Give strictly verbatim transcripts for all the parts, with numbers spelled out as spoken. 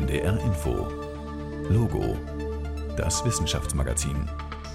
N D R Info. Logo, das Wissenschaftsmagazin.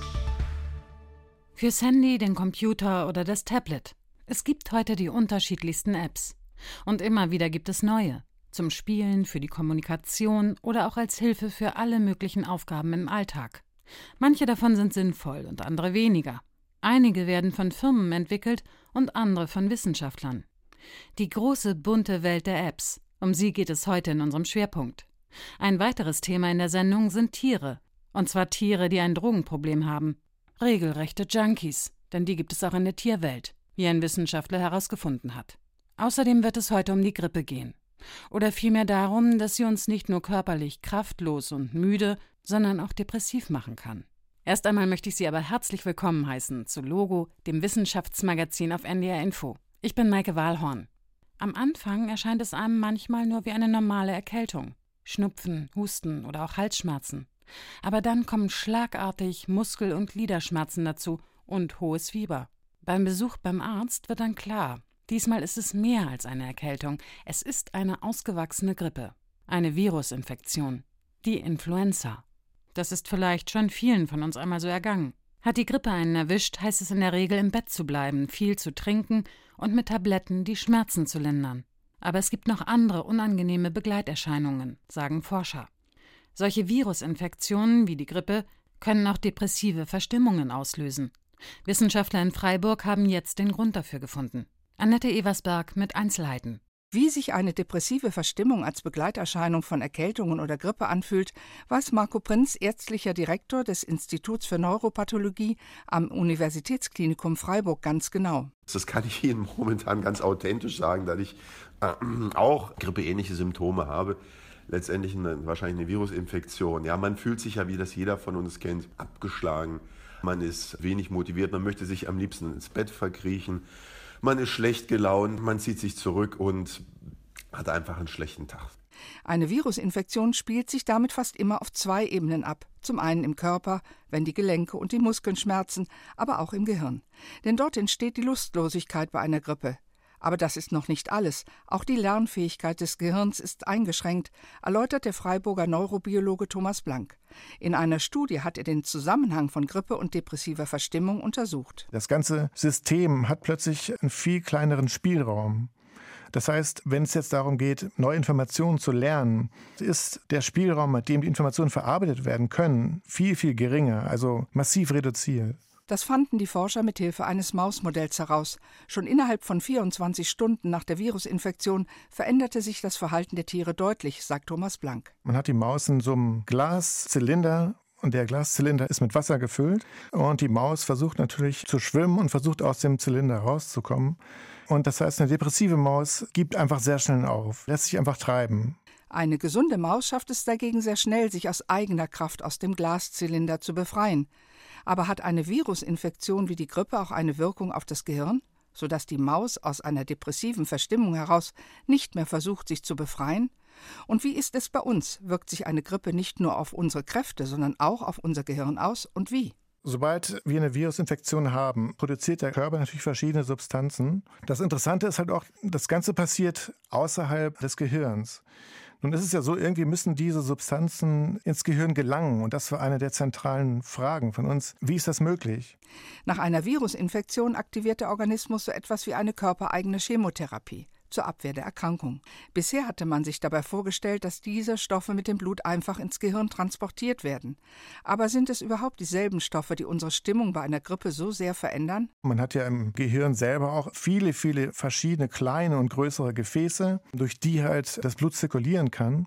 Fürs Handy, den Computer oder das Tablet. Es gibt heute die unterschiedlichsten Apps. Und immer wieder gibt es neue. Zum Spielen, für die Kommunikation oder auch als Hilfe für alle möglichen Aufgaben im Alltag. Manche davon sind sinnvoll und andere weniger. Einige werden von Firmen entwickelt und andere von Wissenschaftlern. Die große, bunte Welt der Apps. Um sie geht es heute in unserem Schwerpunkt. Ein weiteres Thema in der Sendung sind Tiere. Und zwar Tiere, die ein Drogenproblem haben. Regelrechte Junkies, denn die gibt es auch in der Tierwelt, wie ein Wissenschaftler herausgefunden hat. Außerdem wird es heute um die Grippe gehen. Oder vielmehr darum, dass sie uns nicht nur körperlich kraftlos und müde, sondern auch depressiv machen kann. Erst einmal möchte ich Sie aber herzlich willkommen heißen zu Logo, dem Wissenschaftsmagazin auf N D R Info. Ich bin Maike Wahlhorn. Am Anfang erscheint es einem manchmal nur wie eine normale Erkältung. Schnupfen, Husten oder auch Halsschmerzen. Aber dann kommen schlagartig Muskel- und Gliederschmerzen dazu und hohes Fieber. Beim Besuch beim Arzt wird dann klar, diesmal ist es mehr als eine Erkältung. Es ist eine ausgewachsene Grippe, eine Virusinfektion, die Influenza. Das ist vielleicht schon vielen von uns einmal so ergangen. Hat die Grippe einen erwischt, heißt es in der Regel, im Bett zu bleiben, viel zu trinken und mit Tabletten die Schmerzen zu lindern. Aber es gibt noch andere unangenehme Begleiterscheinungen, sagen Forscher. Solche Virusinfektionen wie die Grippe können auch depressive Verstimmungen auslösen. Wissenschaftler in Freiburg haben jetzt den Grund dafür gefunden. Annette Eversberg mit Einzelheiten. Wie sich eine depressive Verstimmung als Begleiterscheinung von Erkältungen oder Grippe anfühlt, weiß Marco Prinz, ärztlicher Direktor des Instituts für Neuropathologie am Universitätsklinikum Freiburg, ganz genau. Das kann ich Ihnen momentan ganz authentisch sagen, da ich äh, auch grippeähnliche Symptome habe. Letztendlich eine, wahrscheinlich eine Virusinfektion. Ja, man fühlt sich ja, wie das jeder von uns kennt, abgeschlagen. Man ist wenig motiviert, man möchte sich am liebsten ins Bett verkriechen. Man ist schlecht gelaunt, man zieht sich zurück und hat einfach einen schlechten Tag. Eine Virusinfektion spielt sich damit fast immer auf zwei Ebenen ab. Zum einen im Körper, wenn die Gelenke und die Muskeln schmerzen, aber auch im Gehirn. Denn dort entsteht die Lustlosigkeit bei einer Grippe. Aber das ist noch nicht alles. Auch die Lernfähigkeit des Gehirns ist eingeschränkt, erläutert der Freiburger Neurobiologe Thomas Blank. In einer Studie hat er den Zusammenhang von Grippe und depressiver Verstimmung untersucht. Das ganze System hat plötzlich einen viel kleineren Spielraum. Das heißt, wenn es jetzt darum geht, neue Informationen zu lernen, ist der Spielraum, mit dem die Informationen verarbeitet werden können, viel, viel geringer, also massiv reduziert. Das fanden die Forscher mit Hilfe eines Mausmodells heraus. Schon innerhalb von vierundzwanzig Stunden nach der Virusinfektion veränderte sich das Verhalten der Tiere deutlich, sagt Thomas Blank. Man hat die Maus in so einem Glaszylinder und der Glaszylinder ist mit Wasser gefüllt und die Maus versucht natürlich zu schwimmen und versucht aus dem Zylinder rauszukommen. Und das heißt, eine depressive Maus gibt einfach sehr schnell auf, lässt sich einfach treiben. Eine gesunde Maus schafft es dagegen sehr schnell, sich aus eigener Kraft aus dem Glaszylinder zu befreien. Aber hat eine Virusinfektion wie die Grippe auch eine Wirkung auf das Gehirn, sodass die Maus aus einer depressiven Verstimmung heraus nicht mehr versucht, sich zu befreien? Und wie ist es bei uns? Wirkt sich eine Grippe nicht nur auf unsere Kräfte, sondern auch auf unser Gehirn aus? Und wie? Sobald wir eine Virusinfektion haben, produziert der Körper natürlich verschiedene Substanzen. Das Interessante ist halt auch, das Ganze passiert außerhalb des Gehirns. Nun ist es ja so, irgendwie müssen diese Substanzen ins Gehirn gelangen. Und das war eine der zentralen Fragen von uns. Wie ist das möglich? Nach einer Virusinfektion aktiviert der Organismus so etwas wie eine körpereigene Chemotherapie zur Abwehr der Erkrankung. Bisher hatte man sich dabei vorgestellt, dass diese Stoffe mit dem Blut einfach ins Gehirn transportiert werden. Aber sind es überhaupt dieselben Stoffe, die unsere Stimmung bei einer Grippe so sehr verändern? Man hat ja im Gehirn selber auch viele, viele verschiedene kleine und größere Gefäße, durch die halt das Blut zirkulieren kann.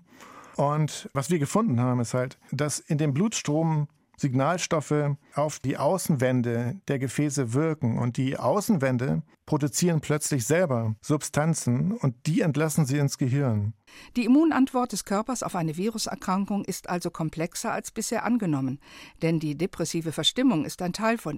Und was wir gefunden haben, ist halt, dass in dem Blutstrom Signalstoffe auf die Außenwände der Gefäße wirken und die Außenwände produzieren plötzlich selber Substanzen und die entlassen sie ins Gehirn. Die Immunantwort des Körpers auf eine Viruserkrankung ist also komplexer als bisher angenommen, denn die depressive Verstimmung ist ein Teil von ihr.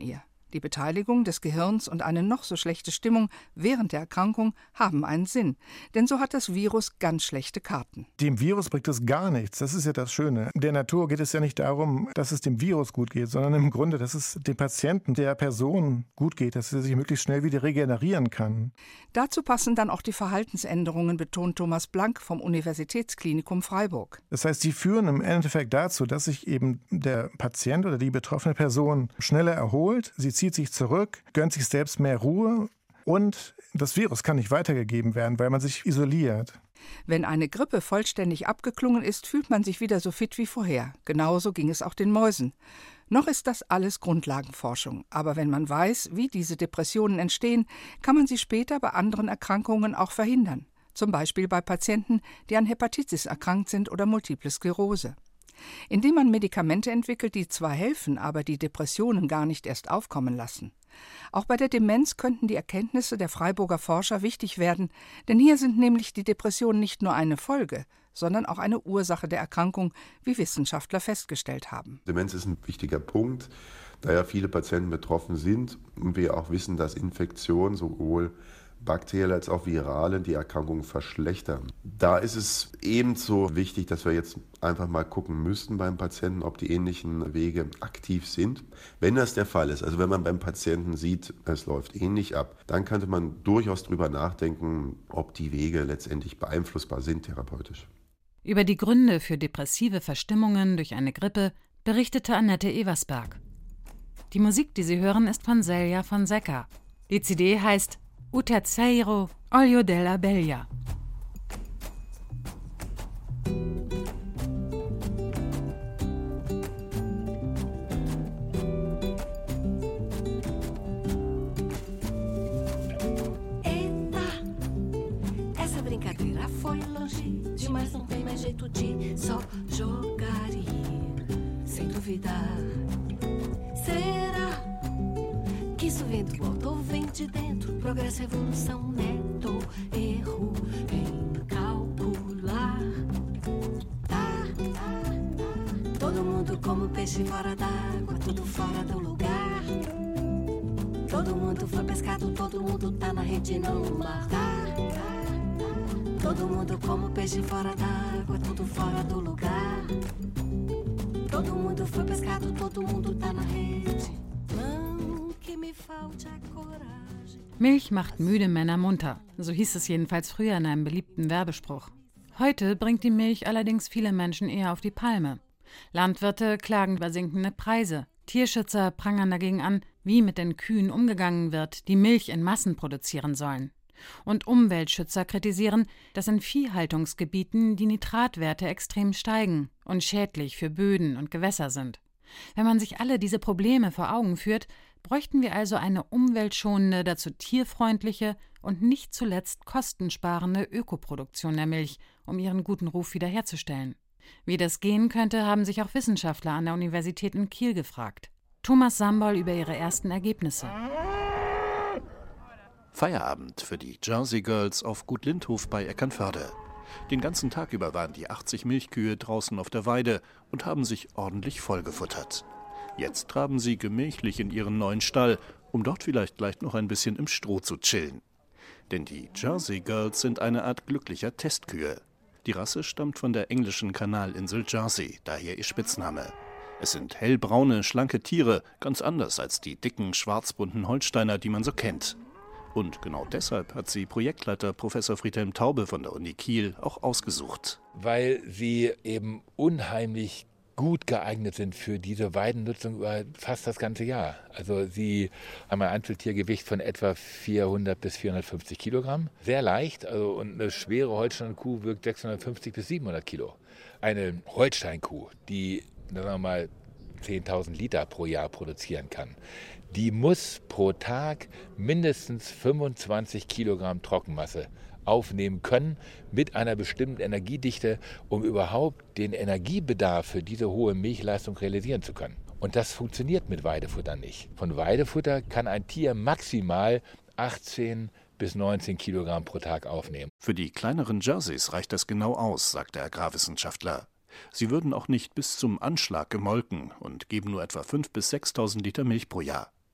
Die Beteiligung des Gehirns und eine noch so schlechte Stimmung während der Erkrankung haben einen Sinn. Denn so hat das Virus ganz schlechte Karten. Dem Virus bringt es gar nichts. Das ist ja das Schöne. Der Natur geht es ja nicht darum, dass es dem Virus gut geht, sondern im Grunde, dass es dem Patienten, der Person gut geht, dass er sich möglichst schnell wieder regenerieren kann. Dazu passen dann auch die Verhaltensänderungen, betont Thomas Blank vom Universitätsklinikum Freiburg. Das heißt, sie führen im Endeffekt dazu, dass sich eben der Patient oder die betroffene Person schneller erholt, sie zieht sich zurück, gönnt sich selbst mehr Ruhe und das Virus kann nicht weitergegeben werden, weil man sich isoliert. Wenn eine Grippe vollständig abgeklungen ist, fühlt man sich wieder so fit wie vorher. Genauso ging es auch den Mäusen. Noch ist das alles Grundlagenforschung. Aber wenn man weiß, wie diese Depressionen entstehen, kann man sie später bei anderen Erkrankungen auch verhindern. Zum Beispiel bei Patienten, die an Hepatitis erkrankt sind oder Multiple Sklerose. Indem man Medikamente entwickelt, die zwar helfen, aber die Depressionen gar nicht erst aufkommen lassen. Auch bei der Demenz könnten die Erkenntnisse der Freiburger Forscher wichtig werden, denn hier sind nämlich die Depressionen nicht nur eine Folge, sondern auch eine Ursache der Erkrankung, wie Wissenschaftler festgestellt haben. Demenz ist ein wichtiger Punkt, da ja viele Patienten betroffen sind und wir auch wissen, dass Infektionen sowohl bakterielle als auch virale die Erkrankung verschlechtern. Da ist es ebenso wichtig, dass wir jetzt einfach mal gucken müssten beim Patienten, ob die ähnlichen Wege aktiv sind. Wenn das der Fall ist, also wenn man beim Patienten sieht, es läuft ähnlich ab, dann könnte man durchaus darüber nachdenken, ob die Wege letztendlich beeinflussbar sind therapeutisch. Über die Gründe für depressive Verstimmungen durch eine Grippe berichtete Annette Eversberg. Die Musik, die Sie hören, ist von Celia Fonseca. Die C D heißt O terceiro olho della bella. Eita, essa brincadeira foi longe demais, não tem mais jeito de só jogar e rir, sem duvidar. Será que isso vem do alto ou vem de dentro? Progresso, evolução, neto, erro em calcular. Tá, tá, todo mundo como peixe fora d'água, tudo fora do lugar. Todo mundo foi pescado, todo mundo tá na rede, não no mar. Tá, tá, todo mundo como peixe fora d'água, tudo fora do lugar. Todo mundo foi pescado, todo mundo tá na rede. Não que me falte a coragem. Milch macht müde Männer munter, so hieß es jedenfalls früher in einem beliebten Werbespruch. Heute bringt die Milch allerdings viele Menschen eher auf die Palme. Landwirte klagen über sinkende Preise. Tierschützer prangern dagegen an, wie mit den Kühen umgegangen wird, die Milch in Massen produzieren sollen. Und Umweltschützer kritisieren, dass in Viehhaltungsgebieten die Nitratwerte extrem steigen und schädlich für Böden und Gewässer sind. Wenn man sich alle diese Probleme vor Augen führt, bräuchten wir also eine umweltschonende, dazu tierfreundliche und nicht zuletzt kostensparende Ökoproduktion der Milch, um ihren guten Ruf wiederherzustellen. Wie das gehen könnte, haben sich auch Wissenschaftler an der Universität in Kiel gefragt. Thomas Sambol über ihre ersten Ergebnisse. Feierabend für die Jersey Girls auf Gut Lindhof bei Eckernförde. Den ganzen Tag über waren die achtzig Milchkühe draußen auf der Weide und haben sich ordentlich vollgefuttert. Jetzt traben sie gemächlich in ihren neuen Stall, um dort vielleicht gleich noch ein bisschen im Stroh zu chillen. Denn die Jersey Girls sind eine Art glücklicher Testkühe. Die Rasse stammt von der englischen Kanalinsel Jersey, daher ihr Spitzname. Es sind hellbraune, schlanke Tiere, ganz anders als die dicken, schwarzbunten Holsteiner, die man so kennt. Und genau deshalb hat sie Projektleiter Professor Friedhelm Taube von der Uni Kiel auch ausgesucht. Weil sie eben unheimlich gut geeignet sind für diese Weidennutzung über fast das ganze Jahr. Also sie haben ein Einzeltiergewicht von etwa vierhundert bis vierhundertfünfzig Kilogramm. Sehr leicht, also und eine schwere Holstein-Kuh wiegt sechshundertfünfzig bis siebenhundert Kilo. Eine Holstein-Kuh, die, sagen wir mal, zehntausend Liter pro Jahr produzieren kann, die muss pro Tag mindestens fünfundzwanzig Kilogramm Trockenmasse aufnehmen können mit einer bestimmten Energiedichte, um überhaupt den Energiebedarf für diese hohe Milchleistung realisieren zu können. Und das funktioniert mit Weidefutter nicht. Von Weidefutter kann ein Tier maximal achtzehn bis neunzehn Kilogramm pro Tag aufnehmen. Für die kleineren Jerseys reicht das genau aus, sagt der Agrarwissenschaftler. Sie würden auch nicht bis zum Anschlag gemolken und geben nur etwa fünftausend bis sechstausend Liter Milch pro Jahr.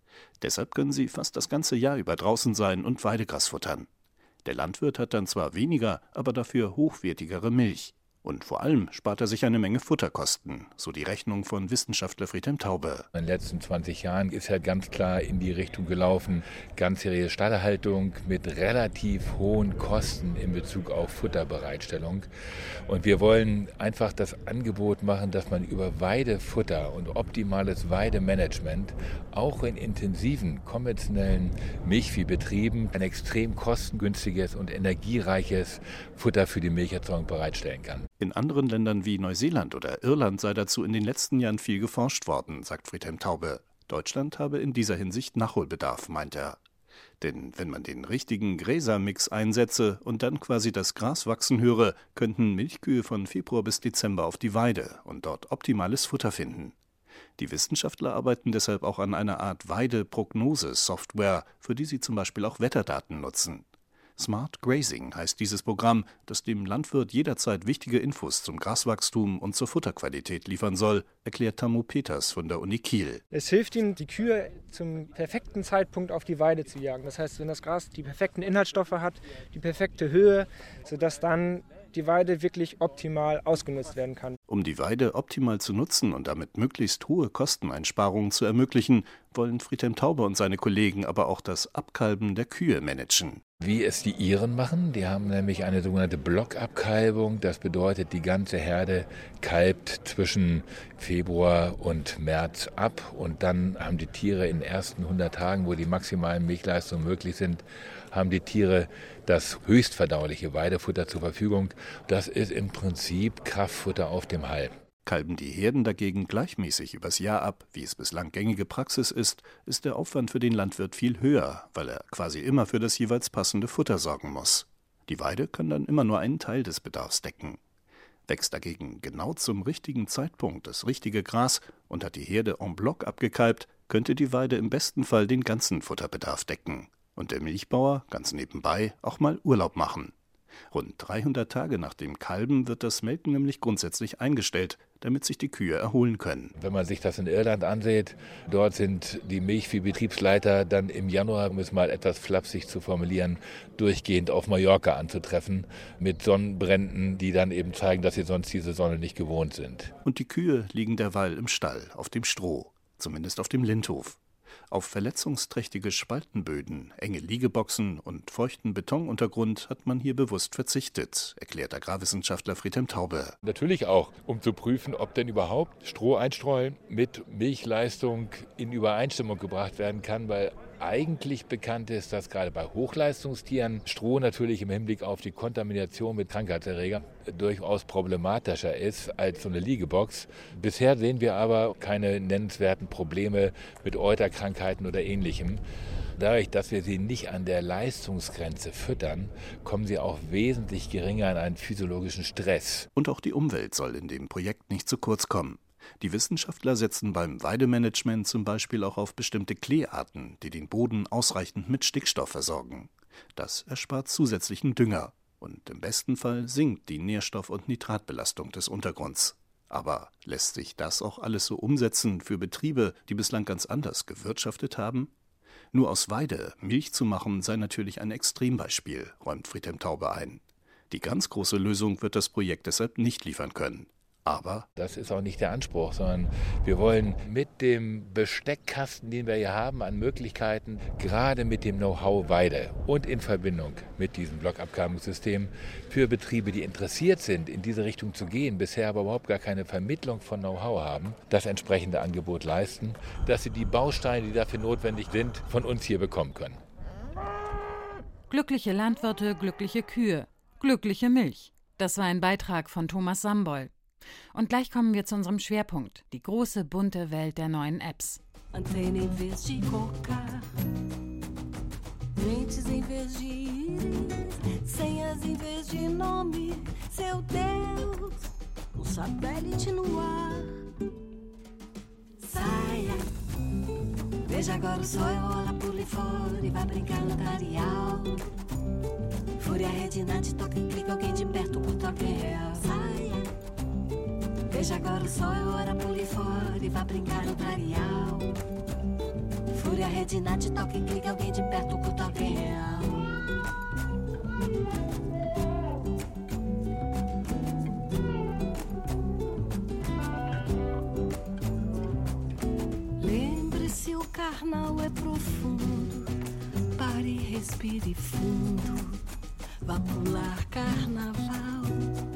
Deshalb können sie fast das ganze Jahr über draußen sein und Weidegras futtern. Der Landwirt hat dann zwar weniger, aber dafür hochwertigere Milch. Und vor allem spart er sich eine Menge Futterkosten, so die Rechnung von Wissenschaftler Friedhelm Taube. In den letzten zwanzig Jahren ist er ganz klar in die Richtung gelaufen, ganzjährige Stallhaltung mit relativ hohen Kosten in Bezug auf Futterbereitstellung. Und wir wollen einfach das Angebot machen, dass man über Weidefutter und optimales Weidemanagement auch in intensiven, konventionellen Milchviehbetrieben ein extrem kostengünstiges und energiereiches Futter für die Milcherzeugung bereitstellen kann. In anderen Ländern wie Neuseeland oder Irland sei dazu in den letzten Jahren viel geforscht worden, sagt Friedhelm Taube. Deutschland habe in dieser Hinsicht Nachholbedarf, meint er. Denn wenn man den richtigen Gräsermix einsetze und dann quasi das Gras wachsen höre, könnten Milchkühe von Februar bis Dezember auf die Weide und dort optimales Futter finden. Die Wissenschaftler arbeiten deshalb auch an einer Art Weideprognose-Software, für die sie zum Beispiel auch Wetterdaten nutzen. Smart Grazing heißt dieses Programm, das dem Landwirt jederzeit wichtige Infos zum Graswachstum und zur Futterqualität liefern soll, erklärt Tammo Peters von der Uni Kiel. Es hilft ihm, die Kühe zum perfekten Zeitpunkt auf die Weide zu jagen. Das heißt, wenn das Gras die perfekten Inhaltsstoffe hat, die perfekte Höhe, sodass dann die Weide wirklich optimal ausgenutzt werden kann. Um die Weide optimal zu nutzen und damit möglichst hohe Kosteneinsparungen zu ermöglichen, wollen Friedhelm Taube und seine Kollegen aber auch das Abkalben der Kühe managen. Wie es die Iren machen, die haben nämlich eine sogenannte Blockabkalbung. Das bedeutet, die ganze Herde kalbt zwischen Februar und März ab und dann haben die Tiere in den ersten hundert Tagen, wo die maximalen Milchleistungen möglich sind, haben die Tiere das höchstverdauliche Weidefutter zur Verfügung. Das ist im Prinzip Kraftfutter auf dem Hall. Kalben die Herden dagegen gleichmäßig übers Jahr ab, wie es bislang gängige Praxis ist, ist der Aufwand für den Landwirt viel höher, weil er quasi immer für das jeweils passende Futter sorgen muss. Die Weide kann dann immer nur einen Teil des Bedarfs decken. Wächst dagegen genau zum richtigen Zeitpunkt das richtige Gras und hat die Herde en bloc abgekalbt, könnte die Weide im besten Fall den ganzen Futterbedarf decken. Und der Milchbauer, ganz nebenbei, auch mal Urlaub machen. Rund dreihundert Tage nach dem Kalben wird das Melken nämlich grundsätzlich eingestellt, damit sich die Kühe erholen können. Wenn man sich das in Irland ansieht, dort sind die Milchviehbetriebsleiter dann im Januar, um es mal etwas flapsig zu formulieren, durchgehend auf Mallorca anzutreffen mit Sonnenbränden, die dann eben zeigen, dass sie sonst diese Sonne nicht gewohnt sind. Und die Kühe liegen derweil im Stall, auf dem Stroh, zumindest auf dem Lindhof. Auf verletzungsträchtige Spaltenböden, enge Liegeboxen und feuchten Betonuntergrund hat man hier bewusst verzichtet, erklärt Agrarwissenschaftler Friedhelm Taube. Natürlich auch, um zu prüfen, ob denn überhaupt Stroheinstreu mit Milchleistung in Übereinstimmung gebracht werden kann, weil eigentlich bekannt ist, dass gerade bei Hochleistungstieren Stroh natürlich im Hinblick auf die Kontamination mit Krankheitserregern durchaus problematischer ist als so eine Liegebox. Bisher sehen wir aber keine nennenswerten Probleme mit Euterkrankheiten oder Ähnlichem. Dadurch, dass wir sie nicht an der Leistungsgrenze füttern, kommen sie auch wesentlich geringer in einen physiologischen Stress. Und auch die Umwelt soll in dem Projekt nicht zu kurz kommen. Die Wissenschaftler setzen beim Weidemanagement zum Beispiel auch auf bestimmte Kleearten, die den Boden ausreichend mit Stickstoff versorgen. Das erspart zusätzlichen Dünger und im besten Fall sinkt die Nährstoff- und Nitratbelastung des Untergrunds. Aber lässt sich das auch alles so umsetzen für Betriebe, die bislang ganz anders gewirtschaftet haben? Nur aus Weide Milch zu machen sei natürlich ein Extrembeispiel, räumt Friedhelm Taube ein. Die ganz große Lösung wird das Projekt deshalb nicht liefern können. Aber das ist auch nicht der Anspruch, sondern wir wollen mit dem Besteckkasten, den wir hier haben, an Möglichkeiten, gerade mit dem Know-how Weide und in Verbindung mit diesem Blockabkalbungssystem für Betriebe, die interessiert sind, in diese Richtung zu gehen, bisher aber überhaupt gar keine Vermittlung von Know-how haben, das entsprechende Angebot leisten, dass sie die Bausteine, die dafür notwendig sind, von uns hier bekommen können. Glückliche Landwirte, glückliche Kühe, glückliche Milch. Das war ein Beitrag von Thomas Samboll. Und gleich kommen wir zu unserem Schwerpunkt, die große, bunte Welt der neuen Apps. Antena em vez de cocar, mentes em vez de íris, senhas em vez de nome, seu Deus, um satélite no ar. Saia, veja agora o sol, rola, pula e fora e vai brincar no tarial. Fúria redinante, toca e clica, alguém de perto, curta alguém real. Saia. Veja agora o sol, é hora, pule fora e vá brincar no clareal. fúria, rede, nat, toque, clique, alguém de perto, culto alguém real. Lembre-se, o carnal é profundo, pare e respire fundo, vá pular carnaval,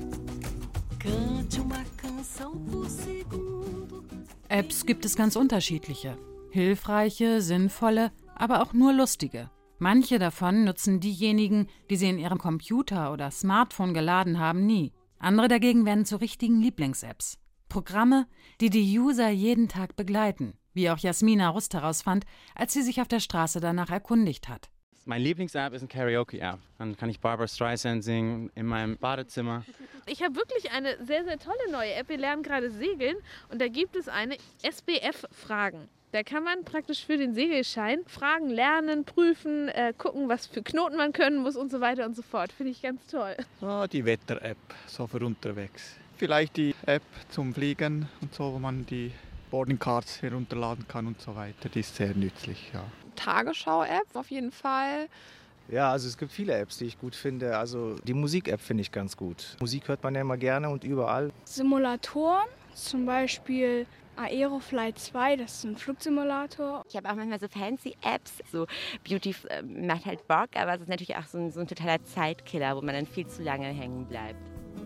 cante uma canção por segundo. Apps gibt es ganz unterschiedliche. Hilfreiche, sinnvolle, aber auch nur lustige. Manche davon nutzen diejenigen, die sie in ihrem Computer oder Smartphone geladen haben, nie. Andere dagegen werden zu richtigen Lieblings-Apps. Programme, die die User jeden Tag begleiten, wie auch Jasmina Rust herausfand, als sie sich auf der Straße danach erkundigt hat. Mein Lieblings-App ist eine Karaoke-App. Dann kann ich Barbra Streisand singen in meinem Badezimmer. Ich habe wirklich eine sehr, sehr tolle neue App. Wir lernen gerade segeln und da gibt es eine S B F-Fragen. Da kann man praktisch für den Segelschein Fragen lernen, prüfen, äh, gucken, was für Knoten man können muss und so weiter und so fort. Finde ich ganz toll. Oh, die Wetter-App, so für unterwegs. Vielleicht die App zum Fliegen und so, wo man die Boarding Cards herunterladen kann und so weiter. Die ist sehr nützlich, ja. Tagesschau-App auf jeden Fall. Ja, also es gibt viele Apps, die ich gut finde. Also die Musik-App finde ich ganz gut. Musik hört man ja immer gerne und überall. Simulatoren, zum Beispiel Aerofly zwei, das ist ein Flugsimulator. Ich habe auch manchmal so fancy Apps, so Beauty äh, macht halt Bock, aber es ist natürlich auch so ein, so ein totaler Zeitkiller, wo man dann viel zu lange hängen bleibt.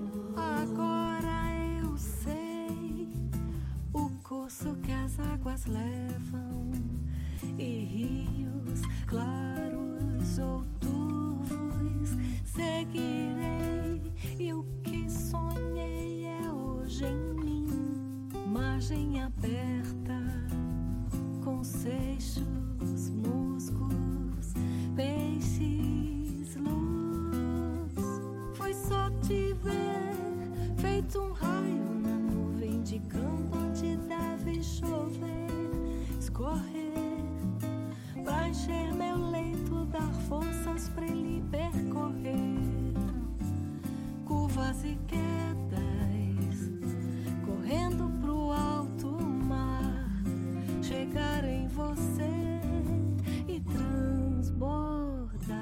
Agora eu sei o curso que as águas levam e rios claros ou turvos seguirei e o que sonhei é hoje em mim. Margem aberta, com seixos, musgos, peixes, luz. Foi só te ver, feito um raio na nuvem, indicando onde deve chover, escorrer, pra encher meu leito, dar forças pra ele percorrer, curvas e quedas, correndo chegar em você e transbordar.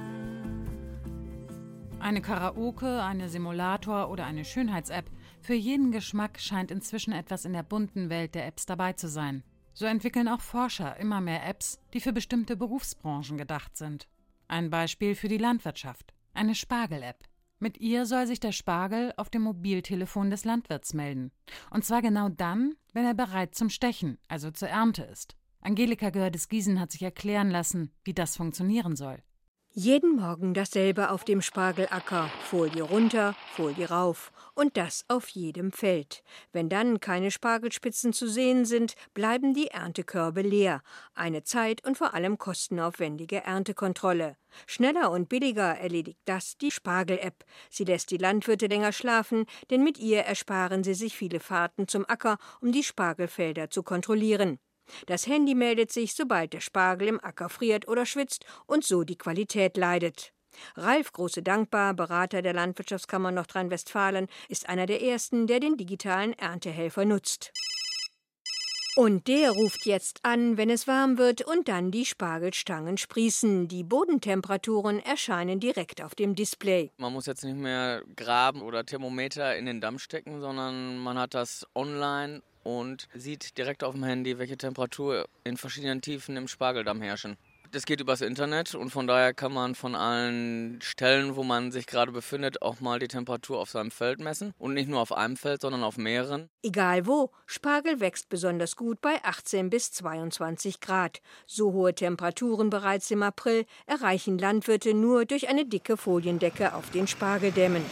Eine Karaoke, eine Simulator oder eine Schönheits-App. Für jeden Geschmack scheint inzwischen etwas in der bunten Welt der Apps dabei zu sein. So entwickeln auch Forscher immer mehr Apps, die für bestimmte Berufsbranchen gedacht sind. Ein Beispiel für die Landwirtschaft. Eine Spargel-App. Mit ihr soll sich der Spargel auf dem Mobiltelefon des Landwirts melden. Und zwar genau dann, wenn er bereit zum Stechen, also zur Ernte ist. Angelika Gördes-Giesen hat sich erklären lassen, wie das funktionieren soll. Jeden Morgen dasselbe auf dem Spargelacker. Folie runter, Folie rauf. Und das auf jedem Feld. Wenn dann keine Spargelspitzen zu sehen sind, bleiben die Erntekörbe leer. Eine zeit- und vor allem kostenaufwendige Erntekontrolle. Schneller und billiger erledigt das die Spargel-App. Sie lässt die Landwirte länger schlafen, denn mit ihr ersparen sie sich viele Fahrten zum Acker, um die Spargelfelder zu kontrollieren. Das Handy meldet sich, sobald der Spargel im Acker friert oder schwitzt und so die Qualität leidet. Ralf Große-Dankbar, Berater der Landwirtschaftskammer Nordrhein-Westfalen, ist einer der ersten, der den digitalen Erntehelfer nutzt. Und der ruft jetzt an, wenn es warm wird und dann die Spargelstangen sprießen. Die Bodentemperaturen erscheinen direkt auf dem Display. Man muss jetzt nicht mehr graben oder Thermometer in den Damm stecken, sondern man hat das online und sieht direkt auf dem Handy, welche Temperatur in verschiedenen Tiefen im Spargeldamm herrschen. Das geht übers Internet und von daher kann man von allen Stellen, wo man sich gerade befindet, auch mal die Temperatur auf seinem Feld messen. Und nicht nur auf einem Feld, sondern auf mehreren. Egal wo, Spargel wächst besonders gut bei achtzehn bis zweiundzwanzig Grad. So hohe Temperaturen bereits im April erreichen Landwirte nur durch eine dicke Foliendecke auf den Spargeldämmen.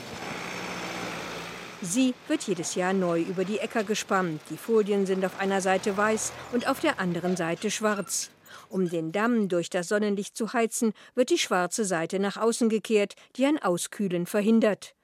Sie wird jedes Jahr neu über die Äcker gespannt. Die Folien sind auf einer Seite weiß und auf der anderen Seite schwarz. Um den Damm durch das Sonnenlicht zu heizen, wird die schwarze Seite nach außen gekehrt, die ein Auskühlen verhindert.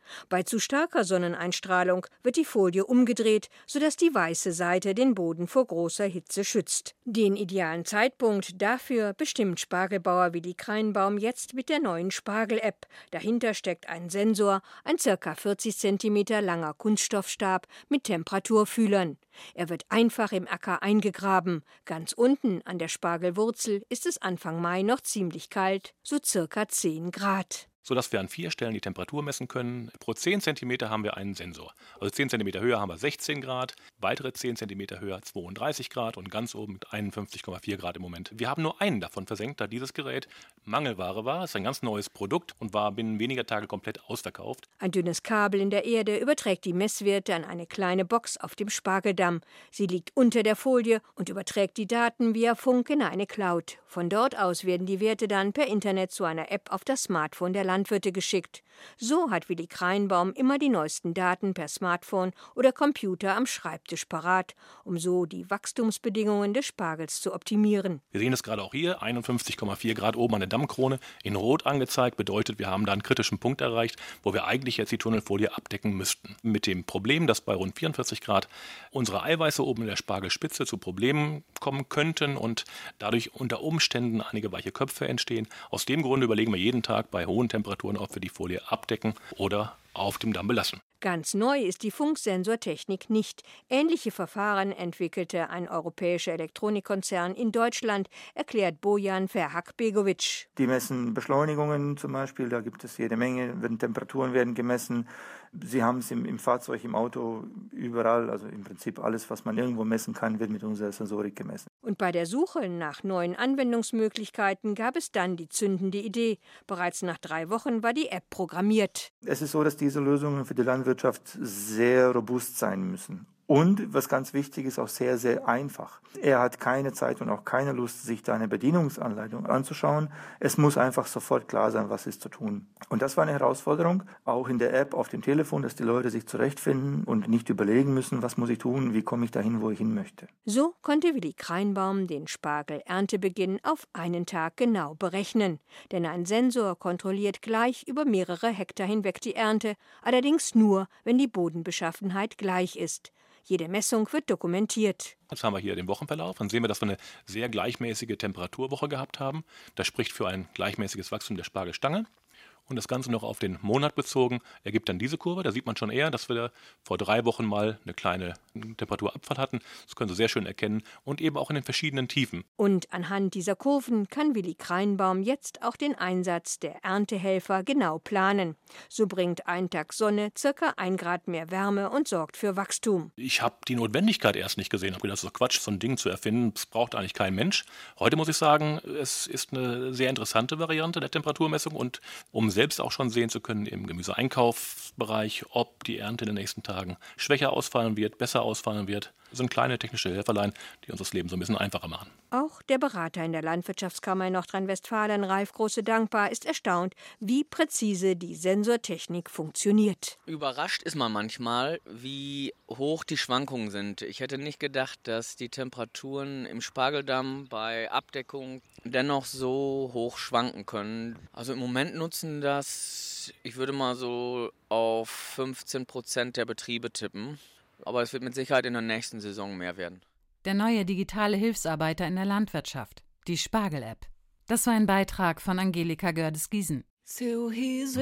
Bei zu starker Sonneneinstrahlung wird die Folie umgedreht, sodass die weiße Seite den Boden vor großer Hitze schützt. Den idealen Zeitpunkt dafür bestimmt Spargelbauer Willi Kreinbaum jetzt mit der neuen Spargel-App. Dahinter steckt ein Sensor, ein ca. vierzig Zentimeter langer Kunststoffstab mit Temperaturfühlern. Er wird einfach im Acker eingegraben. Ganz unten an der Spargelwurzel ist es Anfang Mai noch ziemlich kalt, so circa zehn Grad. Sodass wir an vier Stellen die Temperatur messen können. Pro zehn Zentimeter haben wir einen Sensor. Also zehn Zentimeter höher haben wir sechzehn Grad, weitere zehn Zentimeter höher zweiunddreißig Grad und ganz oben mit einundfünfzig Komma vier Grad im Moment. Wir haben nur einen davon versenkt, da dieses Gerät Mangelware war. Es ist ein ganz neues Produkt und war binnen weniger Tage komplett ausverkauft. Ein dünnes Kabel in der Erde überträgt die Messwerte an eine kleine Box auf dem Spargeldamm. Sie liegt unter der Folie und überträgt die Daten via Funk in eine Cloud. Von dort aus werden die Werte dann per Internet zu einer App auf das Smartphone der Landwirte geschickt. So hat Willi Kreinbaum immer die neuesten Daten per Smartphone oder Computer am Schreibtisch parat, um so die Wachstumsbedingungen des Spargels zu optimieren. Wir sehen es gerade auch hier, einundfünfzig Komma vier Grad oben an der Dammkrone, in Rot angezeigt, bedeutet, wir haben da einen kritischen Punkt erreicht, wo wir eigentlich jetzt die Tunnelfolie abdecken müssten. Mit dem Problem, dass bei rund vierundvierzig Grad unsere Eiweiße oben in der Spargelspitze zu Problemen kommen könnten und dadurch unter Umständen einige weiche Köpfe entstehen. Aus dem Grunde überlegen wir jeden Tag bei hohen Temperaturen, ob wir die Folie abdecken oder auf dem Damm belassen. Ganz neu ist die Funksensortechnik nicht. Ähnliche Verfahren entwickelte ein europäischer Elektronikkonzern in Deutschland, erklärt Bojan Verhak-Begovic. Die messen Beschleunigungen zum Beispiel, da gibt es jede Menge, Temperaturen werden gemessen. Sie haben es im, im Fahrzeug, im Auto, überall, also im Prinzip alles, was man irgendwo messen kann, wird mit unserer Sensorik gemessen. Und bei der Suche nach neuen Anwendungsmöglichkeiten gab es dann die zündende Idee. Bereits nach drei Wochen war die App programmiert. Es ist so, dass diese Lösungen für die Landwirtschaft sehr robust sein müssen. Und, was ganz wichtig ist, auch sehr, sehr einfach. Er hat keine Zeit und auch keine Lust, sich da eine Bedienungsanleitung anzuschauen. Es muss einfach sofort klar sein, was ist zu tun. Und das war eine Herausforderung, auch in der App auf dem Telefon, dass die Leute sich zurechtfinden und nicht überlegen müssen, was muss ich tun, wie komme ich dahin, wo ich hin möchte. So konnte Willi Kreinbaum den Spargel-Erntebeginn auf einen Tag genau berechnen. Denn ein Sensor kontrolliert gleich über mehrere Hektar hinweg die Ernte, allerdings nur, wenn die Bodenbeschaffenheit gleich ist. Jede Messung wird dokumentiert. Jetzt haben wir hier den Wochenverlauf. Dann sehen wir, dass wir eine sehr gleichmäßige Temperaturwoche gehabt haben. Das spricht für ein gleichmäßiges Wachstum der Spargelstange. Und das Ganze noch auf den Monat bezogen ergibt dann diese Kurve. Da sieht man schon eher, dass wir vor drei Wochen mal eine kleine Temperaturabfall hatten. Das können Sie sehr schön erkennen. Und eben auch in den verschiedenen Tiefen. Und anhand dieser Kurven kann Willi Kreinbaum jetzt auch den Einsatz der Erntehelfer genau planen. So bringt ein Tag Sonne circa ein Grad mehr Wärme und sorgt für Wachstum. Ich habe die Notwendigkeit erst nicht gesehen. Ich habe gedacht, das ist doch Quatsch, so ein Ding zu erfinden. Das braucht eigentlich kein Mensch. Heute muss ich sagen, es ist eine sehr interessante Variante der Temperaturmessung. Und um selbst auch schon sehen zu können im Gemüseeinkaufsbereich, ob die Ernte in den nächsten Tagen schwächer ausfallen wird, besser ausfallen wird. Das sind kleine technische Helferlein, die uns das Leben so ein bisschen einfacher machen. Auch der Berater in der Landwirtschaftskammer in Nordrhein-Westfalen, Ralf Große-Dankbar, ist erstaunt, wie präzise die Sensortechnik funktioniert. Überrascht ist man manchmal, wie hoch die Schwankungen sind. Ich hätte nicht gedacht, dass die Temperaturen im Spargeldamm bei Abdeckung dennoch so hoch schwanken können. Also im Moment nutzen das, ich würde mal so auf fünfzehn Prozent der Betriebe tippen. Aber es wird mit Sicherheit in der nächsten Saison mehr werden. Der neue digitale Hilfsarbeiter in der Landwirtschaft, die Spargel-App. Das war ein Beitrag von Angelika Gördes-Giesen. Seu riso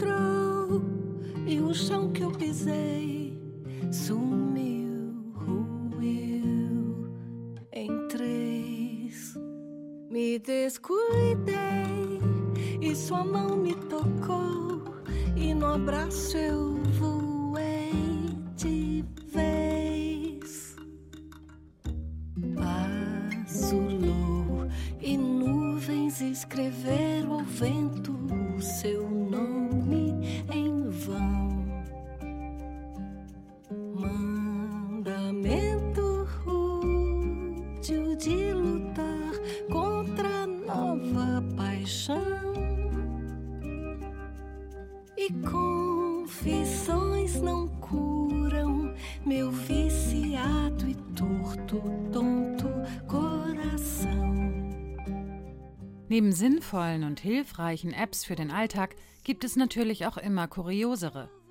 entrou e o chão que eu pisei sumiu, ruiu em três. Me descuidei e sua mão me tocou e no abraço eu voei de vez. Azulou e nuvens escreveram ao vento o seu nome em vão. Mandamento rude de lutar contra a nova paixão. E confissões não curam meu viciado e torto, tonto coração. Neben sinnvollen und hilfreichen Apps für den Alltag gibt es natürlich auch immer kuriosere.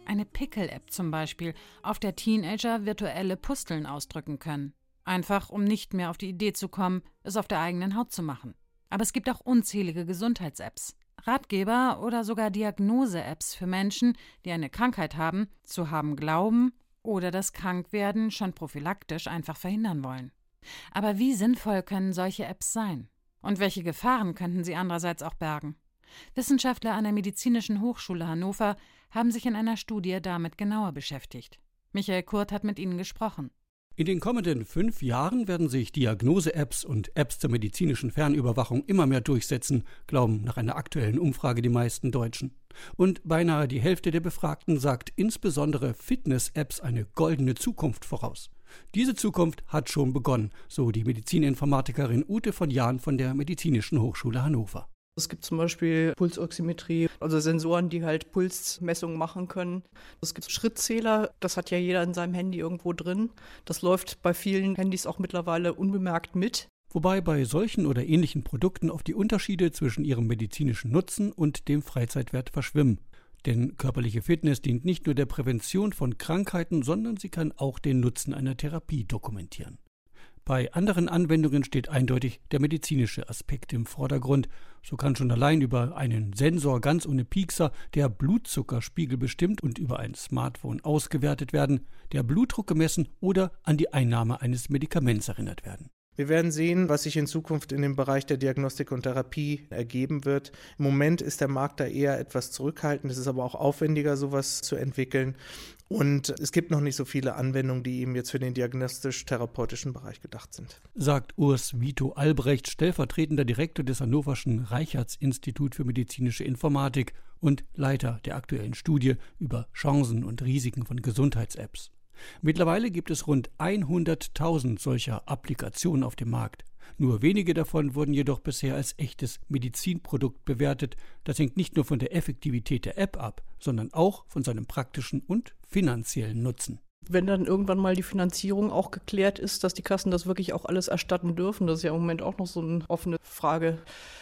Eine Pickel-App zum Beispiel, auf der Teenager virtuelle Pusteln ausdrücken können. Einfach, um nicht mehr auf die Idee zu kommen, es auf der eigenen Haut zu machen. Aber es gibt auch unzählige Gesundheits-Apps. Ratgeber oder sogar Diagnose-Apps für Menschen, die eine Krankheit haben, zu haben glauben oder das Krankwerden schon prophylaktisch einfach verhindern wollen. Aber wie sinnvoll können solche Apps sein? Und welche Gefahren könnten sie andererseits auch bergen? Wissenschaftler an der Medizinischen Hochschule Hannover haben sich in einer Studie damit genauer beschäftigt. Michael Kurt hat mit ihnen gesprochen. In den kommenden fünf Jahren werden sich Diagnose-Apps und Apps zur medizinischen Fernüberwachung immer mehr durchsetzen, glauben nach einer aktuellen Umfrage die meisten Deutschen. Und beinahe die Hälfte der Befragten sagt insbesondere Fitness-Apps eine goldene Zukunft voraus. Diese Zukunft hat schon begonnen, so die Medizininformatikerin Ute von Jahn von der Medizinischen Hochschule Hannover. Es gibt zum Beispiel Pulsoximetrie, also Sensoren, die halt Pulsmessungen machen können. Es gibt Schrittzähler, das hat ja jeder in seinem Handy irgendwo drin. Das läuft bei vielen Handys auch mittlerweile unbemerkt mit. Wobei bei solchen oder ähnlichen Produkten oft die Unterschiede zwischen ihrem medizinischen Nutzen und dem Freizeitwert verschwimmen. Denn körperliche Fitness dient nicht nur der Prävention von Krankheiten, sondern sie kann auch den Nutzen einer Therapie dokumentieren. Bei anderen Anwendungen steht eindeutig der medizinische Aspekt im Vordergrund. So kann schon allein über einen Sensor ganz ohne Piekser der Blutzuckerspiegel bestimmt und über ein Smartphone ausgewertet werden, der Blutdruck gemessen oder an die Einnahme eines Medikaments erinnert werden. Wir werden sehen, was sich in Zukunft in dem Bereich der Diagnostik und Therapie ergeben wird. Im Moment ist der Markt da eher etwas zurückhaltend. Es ist aber auch aufwendiger, sowas zu entwickeln. Und es gibt noch nicht so viele Anwendungen, die eben jetzt für den diagnostisch-therapeutischen Bereich gedacht sind. Sagt Urs Vito Albrecht, stellvertretender Direktor des Hannoverschen Reichartz-Institut für medizinische Informatik und Leiter der aktuellen Studie über Chancen und Risiken von Gesundheits-Apps. Mittlerweile gibt es rund hunderttausend solcher Applikationen auf dem Markt. Nur wenige davon wurden jedoch bisher als echtes Medizinprodukt bewertet. Das hängt nicht nur von der Effektivität der App ab, sondern auch von seinem praktischen und finanziellen Nutzen. Wenn dann irgendwann mal die Finanzierung auch geklärt ist, dass die Kassen das wirklich auch alles erstatten dürfen, das ist ja im Moment auch noch so eine offene Frage,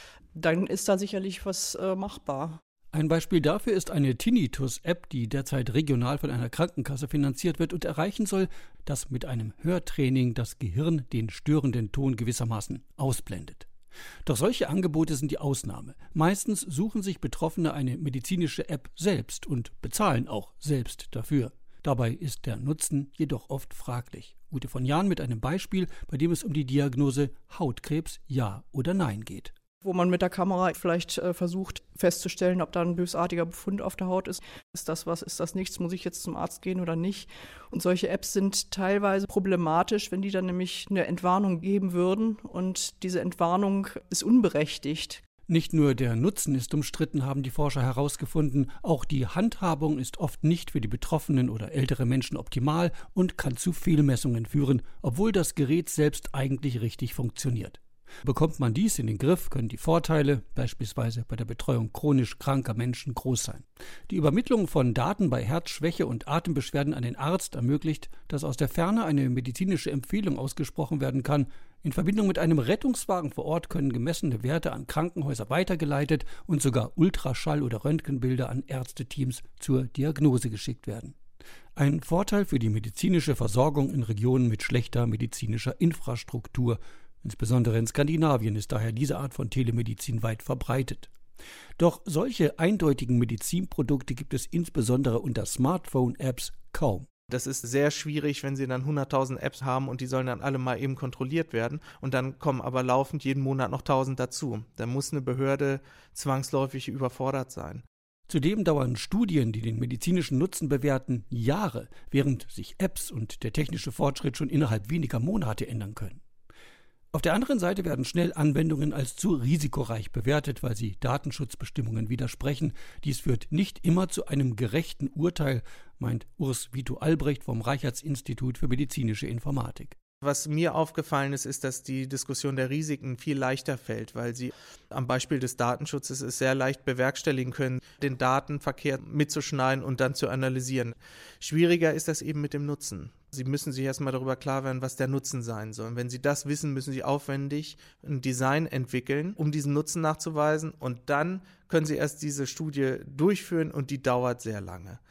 dann ist da sicherlich was äh, machbar. Ein Beispiel dafür ist eine Tinnitus-App, die derzeit regional von einer Krankenkasse finanziert wird und erreichen soll, dass mit einem Hörtraining das Gehirn den störenden Ton gewissermaßen ausblendet. Doch solche Angebote sind die Ausnahme. Meistens suchen sich Betroffene eine medizinische App selbst und bezahlen auch selbst dafür. Dabei ist der Nutzen jedoch oft fraglich. Ute von Jahn mit einem Beispiel, bei dem es um die Diagnose Hautkrebs ja oder nein geht. Wo man mit der Kamera vielleicht äh, versucht festzustellen, ob da ein bösartiger Befund auf der Haut ist. Ist das was, ist das nichts? Muss ich jetzt zum Arzt gehen oder nicht? Und solche Apps sind teilweise problematisch, wenn die dann nämlich eine Entwarnung geben würden und diese Entwarnung ist unberechtigt. Nicht nur der Nutzen ist umstritten, haben die Forscher herausgefunden, auch die Handhabung ist oft nicht für die Betroffenen oder ältere Menschen optimal und kann zu Fehlmessungen führen, obwohl das Gerät selbst eigentlich richtig funktioniert. Bekommt man dies in den Griff, können die Vorteile, beispielsweise bei der Betreuung chronisch kranker Menschen, groß sein. Die Übermittlung von Daten bei Herzschwäche und Atembeschwerden an den Arzt ermöglicht, dass aus der Ferne eine medizinische Empfehlung ausgesprochen werden kann. In Verbindung mit einem Rettungswagen vor Ort können gemessene Werte an Krankenhäuser weitergeleitet und sogar Ultraschall- oder Röntgenbilder an Ärzteteams zur Diagnose geschickt werden. Ein Vorteil für die medizinische Versorgung in Regionen mit schlechter medizinischer Infrastruktur. Insbesondere in Skandinavien ist daher diese Art von Telemedizin weit verbreitet. Doch solche eindeutigen Medizinprodukte gibt es insbesondere unter Smartphone-Apps kaum. Das ist sehr schwierig, wenn Sie dann hunderttausend Apps haben und die sollen dann alle mal eben kontrolliert werden und dann kommen aber laufend jeden Monat noch tausend dazu. Da muss eine Behörde zwangsläufig überfordert sein. Zudem dauern Studien, die den medizinischen Nutzen bewerten, Jahre, während sich Apps und der technische Fortschritt schon innerhalb weniger Monate ändern können. Auf der anderen Seite werden schnell Anwendungen als zu risikoreich bewertet, weil sie Datenschutzbestimmungen widersprechen. Dies führt nicht immer zu einem gerechten Urteil, meint Urs Vito Albrecht vom Reichartz-Institut für medizinische Informatik. Was mir aufgefallen ist, ist, dass die Diskussion der Risiken viel leichter fällt, weil sie am Beispiel des Datenschutzes es sehr leicht bewerkstelligen können, den Datenverkehr mitzuschneiden und dann zu analysieren. Schwieriger ist das eben mit dem Nutzen. Sie müssen sich erstmal darüber klar werden, was der Nutzen sein soll. Und wenn Sie das wissen, müssen Sie aufwendig ein Design entwickeln, um diesen Nutzen nachzuweisen. Und dann können Sie erst diese Studie durchführen und die dauert sehr lange.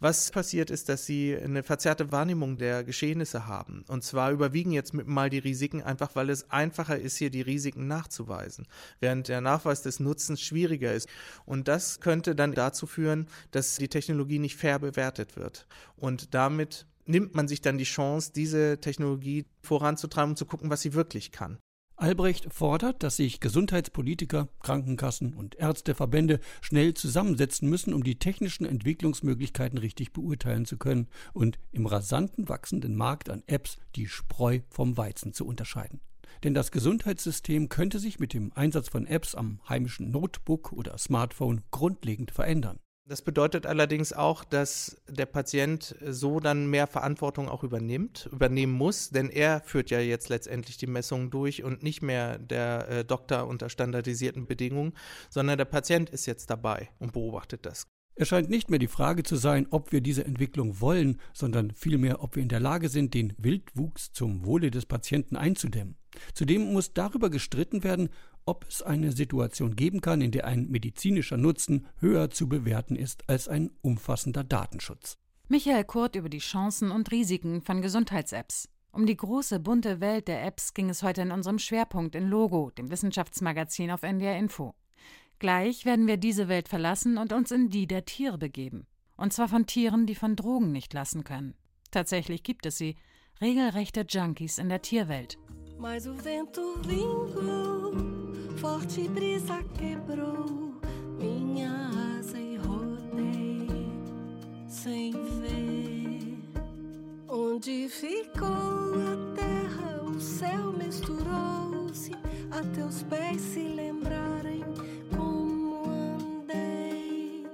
Was passiert ist, dass sie eine verzerrte Wahrnehmung der Geschehnisse haben. Und zwar überwiegen jetzt mal die Risiken, einfach weil es einfacher ist, hier die Risiken nachzuweisen, während der Nachweis des Nutzens schwieriger ist. Und das könnte dann dazu führen, dass die Technologie nicht fair bewertet wird. Und damit nimmt man sich dann die Chance, diese Technologie voranzutreiben und zu gucken, was sie wirklich kann. Albrecht fordert, dass sich Gesundheitspolitiker, Krankenkassen und Ärzteverbände schnell zusammensetzen müssen, um die technischen Entwicklungsmöglichkeiten richtig beurteilen zu können und im rasanten wachsenden Markt an Apps die Spreu vom Weizen zu unterscheiden. Denn das Gesundheitssystem könnte sich mit dem Einsatz von Apps am heimischen Notebook oder Smartphone grundlegend verändern. Das bedeutet allerdings auch, dass der Patient so dann mehr Verantwortung auch übernimmt, übernehmen muss, denn er führt ja jetzt letztendlich die Messungen durch und nicht mehr der äh, Doktor unter standardisierten Bedingungen, sondern der Patient ist jetzt dabei und beobachtet das. Es scheint nicht mehr die Frage zu sein, ob wir diese Entwicklung wollen, sondern vielmehr, ob wir in der Lage sind, den Wildwuchs zum Wohle des Patienten einzudämmen. Zudem muss darüber gestritten werden, ob es eine Situation geben kann, in der ein medizinischer Nutzen höher zu bewerten ist als ein umfassender Datenschutz. Michael Kurt über die Chancen und Risiken von Gesundheits-Apps. Um die große, bunte Welt der Apps ging es heute in unserem Schwerpunkt in Logo, dem Wissenschaftsmagazin auf N D R Info. Gleich werden wir diese Welt verlassen und uns in die der Tiere begeben. Und zwar von Tieren, die von Drogen nicht lassen können. Tatsächlich gibt es sie, regelrechte Junkies in der Tierwelt. Mas o vento vingou, forte brisa quebrou minha asa e rodei sem ver onde ficou a terra, o céu misturou-se a teus pés se lembrarem como andei.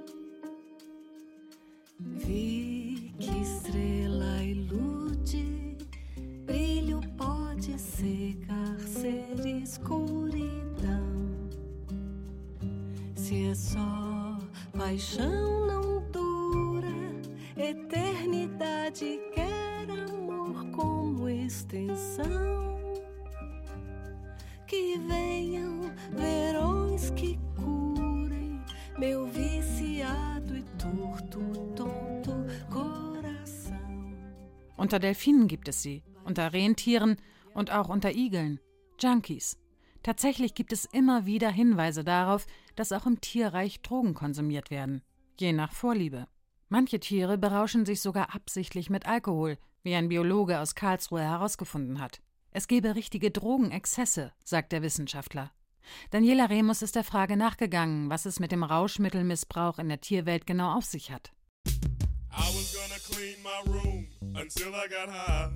Vi que estrela ilude, brilho pode cegar, ser escuridão. Se é só paixão não dura, eternidade quer amor como extensão. Que venham verões que curem meu viciado e torto, tonto coração. Unter Delfinen gibt es sie, unter Rentieren und auch unter Igeln. Junkies. Tatsächlich gibt es immer wieder Hinweise darauf, dass auch im Tierreich Drogen konsumiert werden, je nach Vorliebe. Manche Tiere berauschen sich sogar absichtlich mit Alkohol, wie ein Biologe aus Karlsruhe herausgefunden hat. Es gebe richtige Drogenexzesse, sagt der Wissenschaftler. Daniela Remus ist der Frage nachgegangen, was es mit dem Rauschmittelmissbrauch in der Tierwelt genau auf sich hat. I was gonna clean my room until I got high.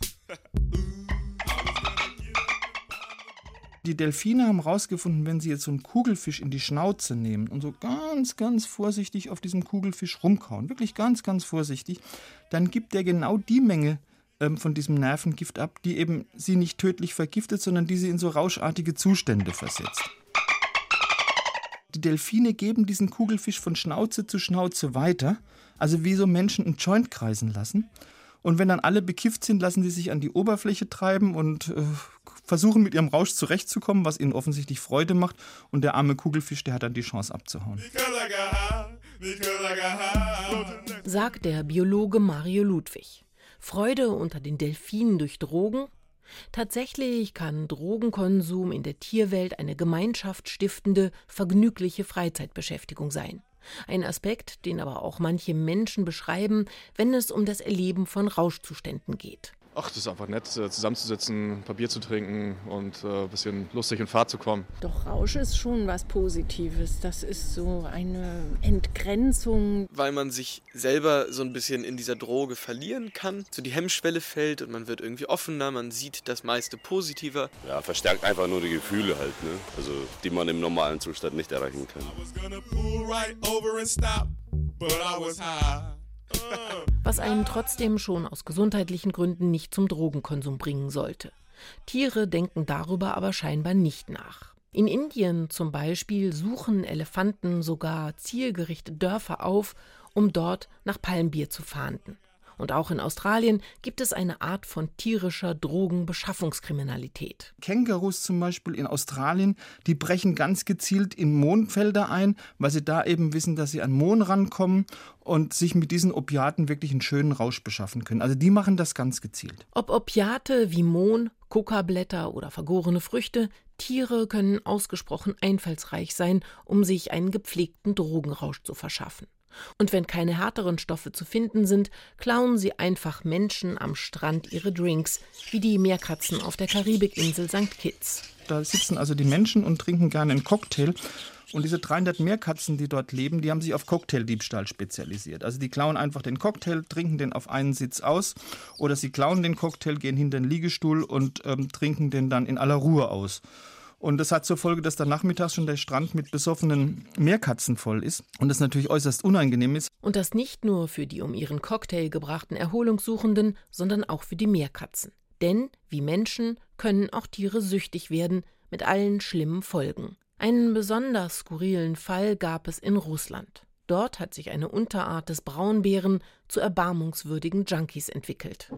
Die Delfine haben herausgefunden, wenn sie jetzt so einen Kugelfisch in die Schnauze nehmen und so ganz, ganz vorsichtig auf diesem Kugelfisch rumkauen, wirklich ganz, ganz vorsichtig, dann gibt der genau die Menge ähm, von diesem Nervengift ab, die eben sie nicht tödlich vergiftet, sondern die sie in so rauschartige Zustände versetzt. Die Delfine geben diesen Kugelfisch von Schnauze zu Schnauze weiter, also wie so Menschen einen Joint kreisen lassen. Und wenn dann alle bekifft sind, lassen sie sich an die Oberfläche treiben und äh, versuchen mit ihrem Rausch zurechtzukommen, was ihnen offensichtlich Freude macht. Und der arme Kugelfisch, der hat dann die Chance abzuhauen. Sagt der Biologe Mario Ludwig. Freude unter den Delfinen durch Drogen? Tatsächlich kann Drogenkonsum in der Tierwelt eine gemeinschaftsstiftende, vergnügliche Freizeitbeschäftigung sein. Ein Aspekt, den aber auch manche Menschen beschreiben, wenn es um das Erleben von Rauschzuständen geht. Ach, das ist einfach nett, zusammenzusitzen, ein paar Bier zu trinken und äh, ein bisschen lustig in Fahrt zu kommen. Doch Rausch ist schon was Positives. Das ist so eine Entgrenzung. Weil man sich selber so ein bisschen in dieser Droge verlieren kann. So die Hemmschwelle fällt und man wird irgendwie offener, man sieht das meiste positiver. Ja, verstärkt einfach nur die Gefühle halt, ne? Also die man im normalen Zustand nicht erreichen kann. Was einen trotzdem schon aus gesundheitlichen Gründen nicht zum Drogenkonsum bringen sollte. Tiere denken darüber aber scheinbar nicht nach. In Indien zum Beispiel suchen Elefanten sogar zielgerichtete Dörfer auf, um dort nach Palmbier zu fahnden. Und auch in Australien gibt es eine Art von tierischer Drogenbeschaffungskriminalität. Kängurus zum Beispiel in Australien, die brechen ganz gezielt in Mohnfelder ein, weil sie da eben wissen, dass sie an Mohn rankommen und sich mit diesen Opiaten wirklich einen schönen Rausch beschaffen können. Also die machen das ganz gezielt. Ob Opiate wie Mohn, Kokablätter oder vergorene Früchte, Tiere können ausgesprochen einfallsreich sein, um sich einen gepflegten Drogenrausch zu verschaffen. Und wenn keine härteren Stoffe zu finden sind, klauen sie einfach Menschen am Strand ihre Drinks, wie die Meerkatzen auf der Karibikinsel Sankt Kitts. Da sitzen also die Menschen und trinken gerne einen Cocktail. Und diese dreihundert Meerkatzen, die dort leben, die haben sich auf Cocktaildiebstahl spezialisiert. Also die klauen einfach den Cocktail, trinken den auf einen Sitz aus. Oder sie klauen den Cocktail, gehen hinter den Liegestuhl und ähm, trinken den dann in aller Ruhe aus. Und das hat zur Folge, dass dann nachmittags schon der Strand mit besoffenen Meerkatzen voll ist und das natürlich äußerst unangenehm ist. Und das nicht nur für die um ihren Cocktail gebrachten Erholungssuchenden, sondern auch für die Meerkatzen. Denn, wie Menschen, können auch Tiere süchtig werden, mit allen schlimmen Folgen. Einen besonders skurrilen Fall gab es in Russland. Dort hat sich eine Unterart des Braunbären zu erbarmungswürdigen Junkies entwickelt.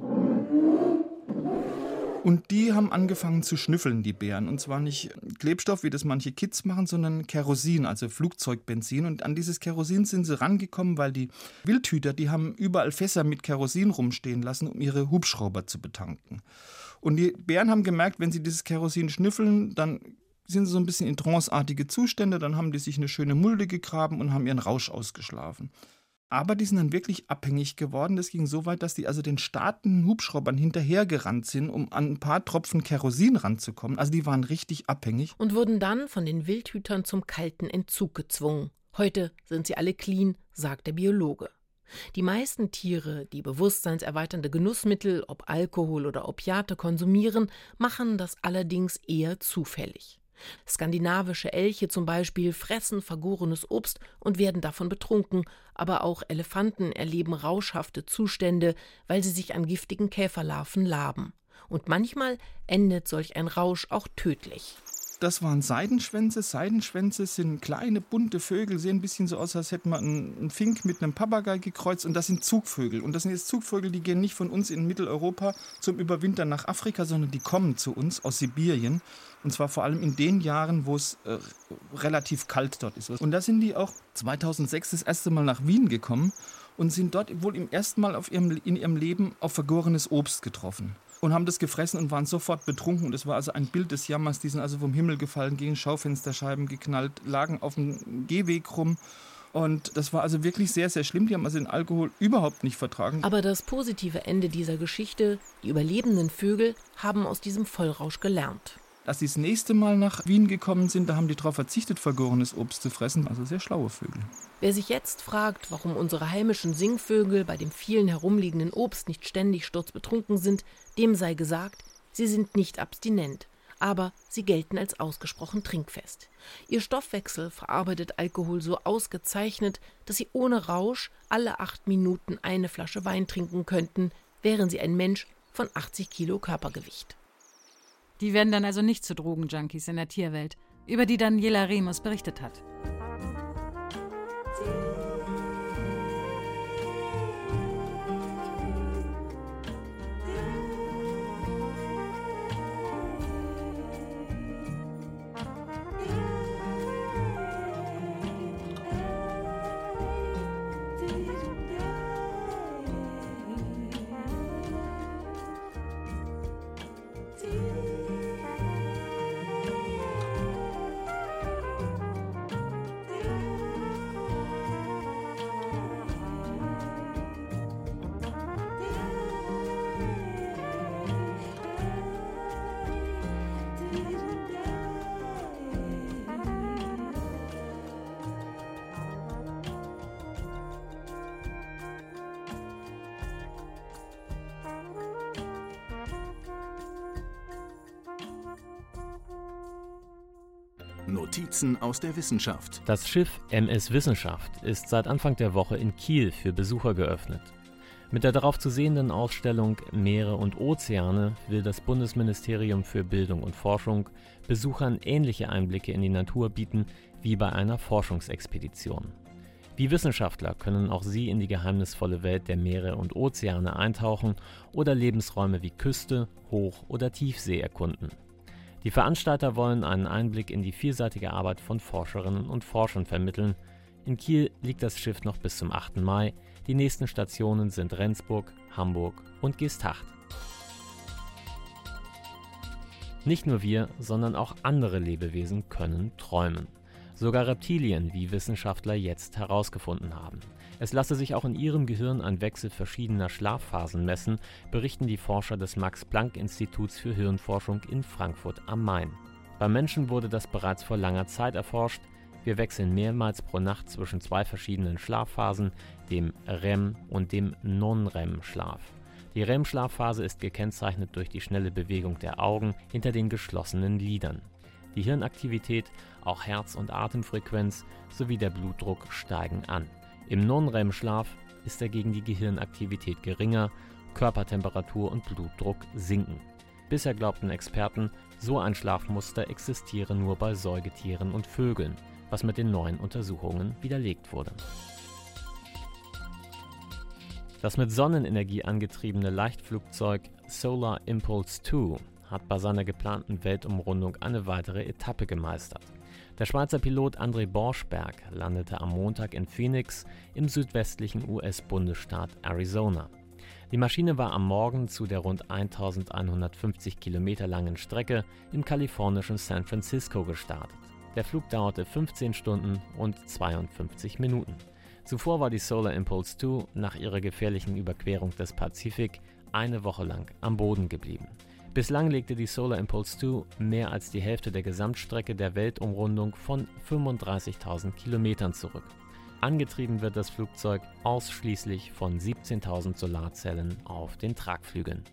Und die haben angefangen zu schnüffeln, die Bären. Und zwar nicht Klebstoff, wie das manche Kids machen, sondern Kerosin, also Flugzeugbenzin. Und an dieses Kerosin sind sie rangekommen, weil die Wildhüter, die haben überall Fässer mit Kerosin rumstehen lassen, um ihre Hubschrauber zu betanken. Und die Bären haben gemerkt, wenn sie dieses Kerosin schnüffeln, dann sind sie so ein bisschen in tranceartige Zustände. Dann haben die sich eine schöne Mulde gegraben und haben ihren Rausch ausgeschlafen. Aber die sind dann wirklich abhängig geworden. Das ging so weit, dass die also den startenden Hubschraubern hinterhergerannt sind, um an ein paar Tropfen Kerosin ranzukommen. Also die waren richtig abhängig. Und wurden dann von den Wildhütern zum kalten Entzug gezwungen. Heute sind sie alle clean, sagt der Biologe. Die meisten Tiere, die bewusstseinserweiternde Genussmittel, ob Alkohol oder Opiate konsumieren, machen das allerdings eher zufällig. Skandinavische Elche zum Beispiel fressen vergorenes Obst und werden davon betrunken, aber auch Elefanten erleben rauschhafte Zustände, weil sie sich an giftigen Käferlarven laben. Und manchmal endet solch ein Rausch auch tödlich. Das waren Seidenschwänze. Seidenschwänze sind kleine, bunte Vögel, sehen ein bisschen so aus, als hätte man einen Fink mit einem Papagei gekreuzt. Und das sind Zugvögel. Und das sind jetzt Zugvögel, die gehen nicht von uns in Mitteleuropa zum Überwintern nach Afrika, sondern die kommen zu uns aus Sibirien. Und zwar vor allem in den Jahren, wo es äh, relativ kalt dort ist. Und da sind die auch zweitausendsechs das erste Mal nach Wien gekommen und sind dort wohl im ersten Mal auf ihrem, in ihrem Leben auf vergorenes Obst getroffen. Und haben das gefressen und waren sofort betrunken. Und es war also ein Bild des Jammers. Die sind also vom Himmel gefallen, gegen Schaufensterscheiben geknallt, lagen auf dem Gehweg rum. Und das war also wirklich sehr, sehr schlimm. Die haben also den Alkohol überhaupt nicht vertragen. Aber das positive Ende dieser Geschichte, die überlebenden Vögel haben aus diesem Vollrausch gelernt. Als sie das nächste Mal nach Wien gekommen sind, da haben die darauf verzichtet, vergorenes Obst zu fressen. Also sehr schlaue Vögel. Wer sich jetzt fragt, warum unsere heimischen Singvögel bei dem vielen herumliegenden Obst nicht ständig sturzbetrunken sind, dem sei gesagt, sie sind nicht abstinent, aber sie gelten als ausgesprochen trinkfest. Ihr Stoffwechsel verarbeitet Alkohol so ausgezeichnet, dass sie ohne Rausch alle acht Minuten eine Flasche Wein trinken könnten, wären sie ein Mensch von achtzig Kilo Körpergewicht. Die werden dann also nicht zu Drogenjunkies in der Tierwelt, über die Daniela Remus berichtet hat. Notizen aus der Wissenschaft. Das Schiff M S Wissenschaft ist seit Anfang der Woche in Kiel für Besucher geöffnet. Mit der darauf zu sehenden Ausstellung Meere und Ozeane will das Bundesministerium für Bildung und Forschung Besuchern ähnliche Einblicke in die Natur bieten wie bei einer Forschungsexpedition. Wie Wissenschaftler können auch sie in die geheimnisvolle Welt der Meere und Ozeane eintauchen oder Lebensräume wie Küste, Hoch- oder Tiefsee erkunden. Die Veranstalter wollen einen Einblick in die vielseitige Arbeit von Forscherinnen und Forschern vermitteln. In Kiel liegt das Schiff noch bis zum achten Mai. Die nächsten Stationen sind Rendsburg, Hamburg und Geesthacht. Nicht nur wir, sondern auch andere Lebewesen können träumen. Sogar Reptilien, wie Wissenschaftler jetzt herausgefunden haben. Es lasse sich auch in ihrem Gehirn ein Wechsel verschiedener Schlafphasen messen, berichten die Forscher des Max-Planck-Instituts für Hirnforschung in Frankfurt am Main. Beim Menschen wurde das bereits vor langer Zeit erforscht. Wir wechseln mehrmals pro Nacht zwischen zwei verschiedenen Schlafphasen, dem R E M und dem Non-R E M-Schlaf. Die R E M-Schlafphase ist gekennzeichnet durch die schnelle Bewegung der Augen hinter den geschlossenen Lidern. Die Hirnaktivität, auch Herz- und Atemfrequenz sowie der Blutdruck steigen an. Im Non-R E M-Schlaf ist dagegen die Gehirnaktivität geringer, Körpertemperatur und Blutdruck sinken. Bisher glaubten Experten, so ein Schlafmuster existiere nur bei Säugetieren und Vögeln, was mit den neuen Untersuchungen widerlegt wurde. Das mit Sonnenenergie angetriebene Leichtflugzeug Solar Impulse zwei hat bei seiner geplanten Weltumrundung eine weitere Etappe gemeistert. Der Schweizer Pilot André Borschberg landete am Montag in Phoenix im südwestlichen U S-Bundesstaat Arizona. Die Maschine war am Morgen zu der rund eintausendeinhundertfünfzig Kilometer langen Strecke im kalifornischen San Francisco gestartet. Der Flug dauerte fünfzehn Stunden und zweiundfünfzig Minuten. Zuvor war die Solar Impulse zwei nach ihrer gefährlichen Überquerung des Pazifik eine Woche lang am Boden geblieben. Bislang legte die Solar Impulse zwei mehr als die Hälfte der Gesamtstrecke der Weltumrundung von fünfunddreißigtausend Kilometern zurück. Angetrieben wird das Flugzeug ausschließlich von siebzehntausend Solarzellen auf den Tragflügeln.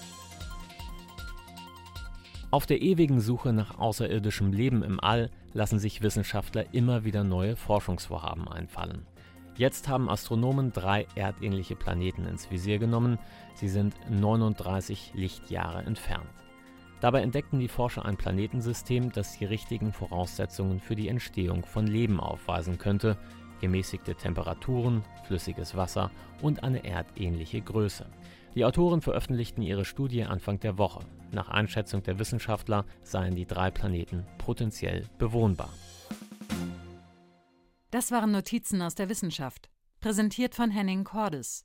Auf der ewigen Suche nach außerirdischem Leben im All lassen sich Wissenschaftler immer wieder neue Forschungsvorhaben einfallen. Jetzt haben Astronomen drei erdähnliche Planeten ins Visier genommen. Sie sind neununddreißig Lichtjahre entfernt. Dabei entdeckten die Forscher ein Planetensystem, das die richtigen Voraussetzungen für die Entstehung von Leben aufweisen könnte: gemäßigte Temperaturen, flüssiges Wasser und eine erdähnliche Größe. Die Autoren veröffentlichten ihre Studie Anfang der Woche. Nach Einschätzung der Wissenschaftler seien die drei Planeten potenziell bewohnbar. Das waren Notizen aus der Wissenschaft, präsentiert von Henning Cordes.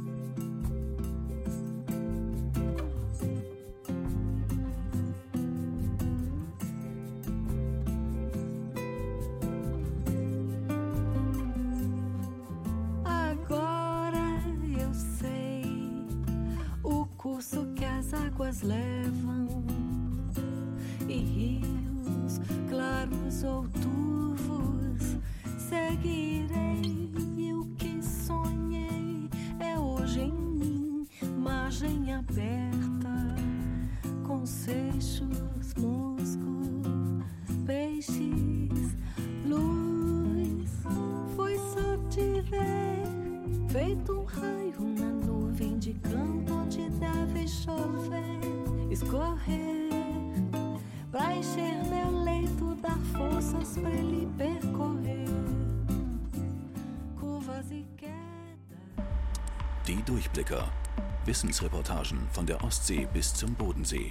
Agora eu sei o curso que as águas levam e rios claros ou turvos seguirei, e o que sonhei é hoje em mim, margem aberta, com seixos, musgo, peixes, luz. Foi só te ver, feito um raio na nuvem de canto onde deve chover, escorrer, pra encher meu leito, dar forças pra ele percorrer. Die Durchblicker. Wissensreportagen von der Ostsee bis zum Bodensee.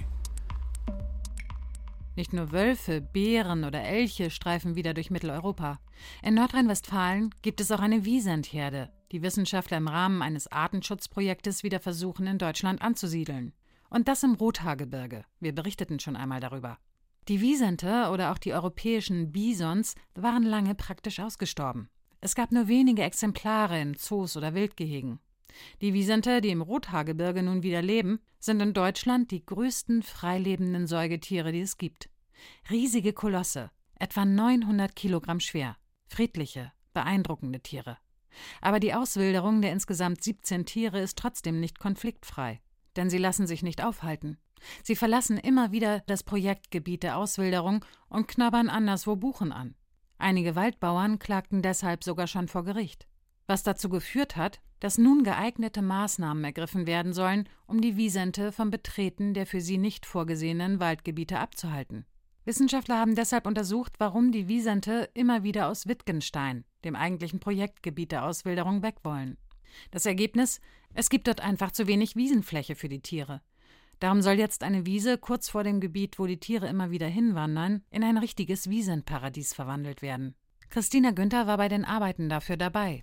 Nicht nur Wölfe, Bären oder Elche streifen wieder durch Mitteleuropa. In Nordrhein-Westfalen gibt es auch eine Wiesent-Herde, die Wissenschaftler im Rahmen eines Artenschutzprojektes wieder versuchen, in Deutschland anzusiedeln. Und das im Rothaargebirge. Wir berichteten schon einmal darüber. Die Wisente oder auch die europäischen Bisons waren lange praktisch ausgestorben. Es gab nur wenige Exemplare in Zoos oder Wildgehegen. Die Wisente, die im Rothaargebirge nun wieder leben, sind in Deutschland die größten freilebenden Säugetiere, die es gibt. Riesige Kolosse, etwa neunhundert Kilogramm schwer. Friedliche, beeindruckende Tiere. Aber die Auswilderung der insgesamt siebzehn Tiere ist trotzdem nicht konfliktfrei. Denn sie lassen sich nicht aufhalten. Sie verlassen immer wieder das Projektgebiet der Auswilderung und knabbern anderswo Buchen an. Einige Waldbauern klagten deshalb sogar schon vor Gericht. Was dazu geführt hat, dass nun geeignete Maßnahmen ergriffen werden sollen, um die Wisente vom Betreten der für sie nicht vorgesehenen Waldgebiete abzuhalten. Wissenschaftler haben deshalb untersucht, warum die Wisente immer wieder aus Wittgenstein, dem eigentlichen Projektgebiet der Auswilderung, weg wollen. Das Ergebnis? Es gibt dort einfach zu wenig Wiesenfläche für die Tiere. Darum soll jetzt eine Wiese kurz vor dem Gebiet, wo die Tiere immer wieder hinwandern, in ein richtiges Wiesenparadies verwandelt werden. Christina Günther war bei den Arbeiten dafür dabei.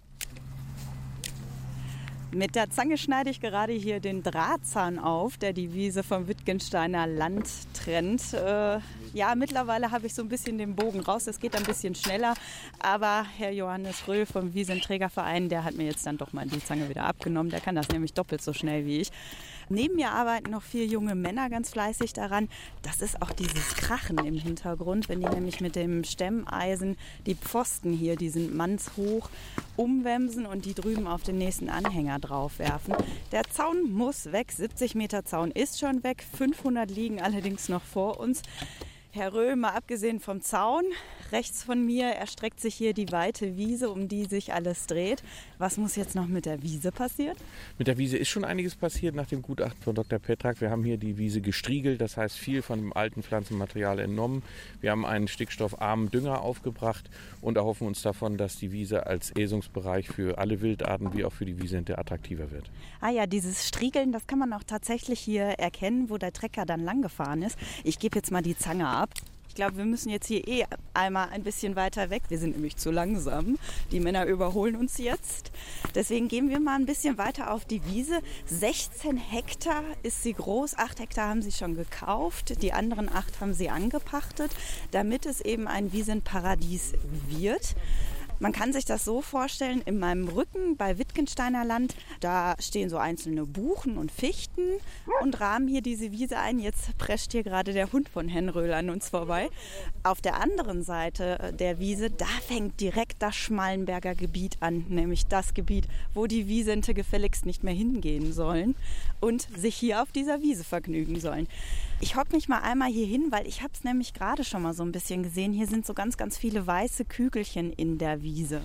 Mit der Zange schneide ich gerade hier den Drahtzahn auf, der die Wiese vom Wittgensteiner Land trennt. Äh, ja, mittlerweile habe ich so ein bisschen den Bogen raus. Es geht ein bisschen schneller. Aber Herr Johannes Röhl vom Wiesenträgerverein, der hat mir jetzt dann doch mal die Zange wieder abgenommen. Der kann das nämlich doppelt so schnell wie ich. Neben mir arbeiten noch vier junge Männer ganz fleißig daran. Das ist auch dieses Krachen im Hintergrund, wenn die nämlich mit dem Stemmeisen die Pfosten hier, die sind mannshoch, umwemsen und die drüben auf den nächsten Anhänger draufwerfen. Der Zaun muss weg, siebzig Meter Zaun ist schon weg, fünfhundert liegen allerdings noch vor uns. Herr Röhl, mal abgesehen vom Zaun, rechts von mir erstreckt sich hier die weite Wiese, um die sich alles dreht. Was muss jetzt noch mit der Wiese passieren? Mit der Wiese ist schon einiges passiert nach dem Gutachten von Doktor Petrak. Wir haben hier die Wiese gestriegelt, das heißt viel von dem alten Pflanzenmaterial entnommen. Wir haben einen stickstoffarmen Dünger aufgebracht und erhoffen uns davon, dass die Wiese als Äsungsbereich für alle Wildarten wie auch für die Wiesente attraktiver wird. Ah ja, dieses Striegeln, das kann man auch tatsächlich hier erkennen, wo der Trecker dann lang gefahren ist. Ich gebe jetzt mal die Zange ab. Ich glaube, wir müssen jetzt hier eh einmal ein bisschen weiter weg. Wir sind nämlich zu langsam. Die Männer überholen uns jetzt. Deswegen gehen wir mal ein bisschen weiter auf die Wiese. sechzehn Hektar ist sie groß. acht Hektar haben sie schon gekauft. Die anderen acht haben sie angepachtet, damit es eben ein Wiesenparadies wird. Man kann sich das so vorstellen, in meinem Rücken bei Wittgensteiner Land, da stehen so einzelne Buchen und Fichten und rahmen hier diese Wiese ein. Jetzt prescht hier gerade der Hund von Herrn Röhl an uns vorbei. Auf der anderen Seite der Wiese, da fängt direkt das Schmallenberger Gebiet an, nämlich das Gebiet, wo die Wiesente gefälligst nicht mehr hingehen sollen und sich hier auf dieser Wiese vergnügen sollen. Ich hocke mich mal einmal hier hin, weil ich habe es nämlich gerade schon mal so ein bisschen gesehen. Hier sind so ganz, ganz viele weiße Kügelchen in der Wiese.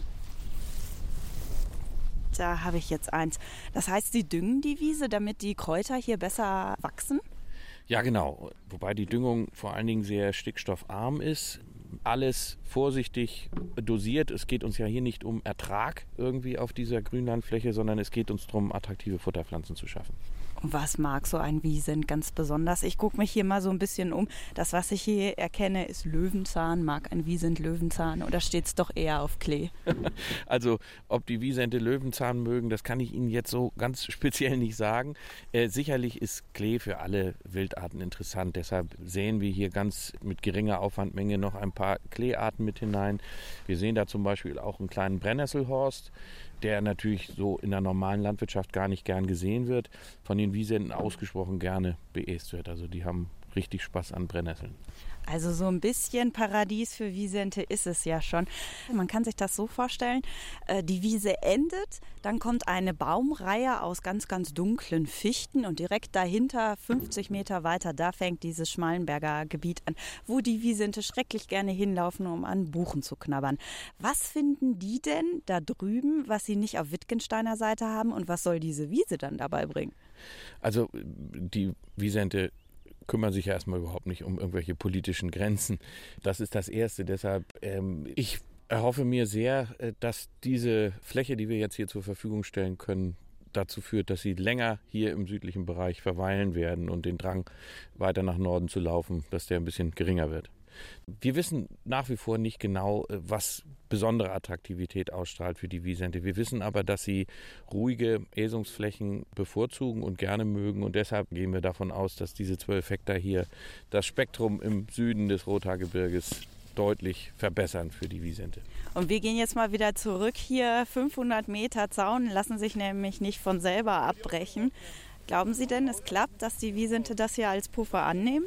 Da habe ich jetzt eins. Das heißt, Sie düngen die Wiese, damit die Kräuter hier besser wachsen? Ja, genau. Wobei die Düngung vor allen Dingen sehr stickstoffarm ist. Alles vorsichtig dosiert. Es geht uns ja hier nicht um Ertrag irgendwie auf dieser Grünlandfläche, sondern es geht uns darum, attraktive Futterpflanzen zu schaffen. Und was mag so ein Wiesent ganz besonders? Ich gucke mich hier mal so ein bisschen um. Das, was ich hier erkenne, ist Löwenzahn. Mag ein Wiesent Löwenzahn oder steht es doch eher auf Klee? Also, ob die Wiesente Löwenzahn mögen, das kann ich Ihnen jetzt so ganz speziell nicht sagen. Äh, sicherlich ist Klee für alle Wildarten interessant. Deshalb sehen wir hier ganz mit geringer Aufwandmenge noch ein paar Kleearten mit hinein. Wir sehen da zum Beispiel auch einen kleinen Brennnesselhorst, der natürlich so in der normalen Landwirtschaft gar nicht gern gesehen wird, von den Wiesenten ausgesprochen gerne beäst wird. Also die haben richtig Spaß an Brennnesseln. Also so ein bisschen Paradies für Wiesente ist es ja schon. Man kann sich das so vorstellen, die Wiese endet, dann kommt eine Baumreihe aus ganz, ganz dunklen Fichten und direkt dahinter, fünfzig Meter weiter, da fängt dieses Schmallenberger Gebiet an, wo die Wiesente schrecklich gerne hinlaufen, um an Buchen zu knabbern. Was finden die denn da drüben, was sie nicht auf Wittgensteiner Seite haben und was soll diese Wiese dann dabei bringen? Also die Wiesente kümmern sich ja erstmal überhaupt nicht um irgendwelche politischen Grenzen. Das ist das Erste. Deshalb, ähm, ich erhoffe mir sehr, dass diese Fläche, die wir jetzt hier zur Verfügung stellen können, dazu führt, dass sie länger hier im südlichen Bereich verweilen werden und den Drang, weiter nach Norden zu laufen, dass der ein bisschen geringer wird. Wir wissen nach wie vor nicht genau, was besondere Attraktivität ausstrahlt für die Wiesente. Wir wissen aber, dass sie ruhige Äsungsflächen bevorzugen und gerne mögen. Und deshalb gehen wir davon aus, dass diese zwölf Hektar hier das Spektrum im Süden des Rothaargebirges deutlich verbessern für die Wiesente. Und wir gehen jetzt mal wieder zurück hier. fünfhundert Meter Zaun lassen sich nämlich nicht von selber abbrechen. Glauben Sie denn, es klappt, dass die Wiesente das hier als Puffer annehmen?